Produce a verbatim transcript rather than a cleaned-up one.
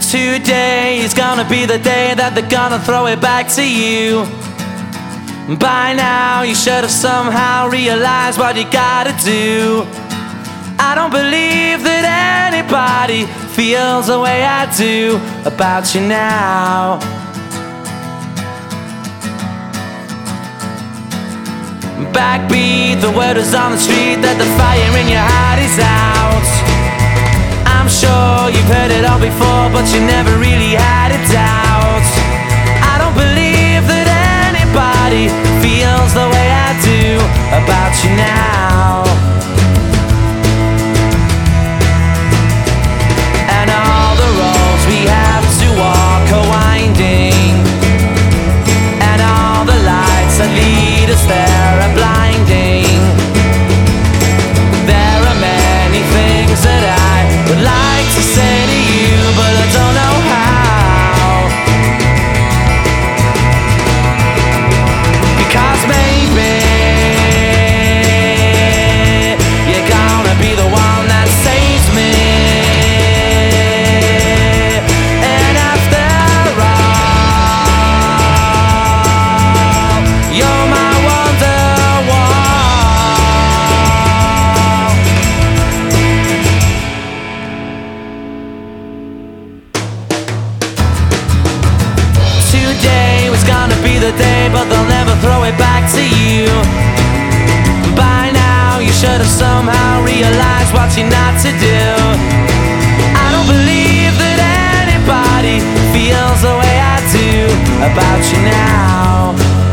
Today is gonna be the day that they're gonna throw it back to you. By now you should have somehow realized what you gotta do. I don't believe that anybody feels the way I do about you now. Backbeat, the word is on the street that the fire in your heart is out. I'm sure you've heard it all before, but you never really had a doubt. I don't believe that anybody feels the way I do about you now. And all the roads we have to walk are winding, and all the lights that lead us there are blinding. There are many things that I would like to say to you, but I don't know how. Because maybe you're gonna be the one that saves me. And after all, you're my wonderwall. Today was gonna be the day, but they'll never throw it back to you. By now you should have somehow realized what you're not to do. I don't believe that anybody feels the way I do about you now.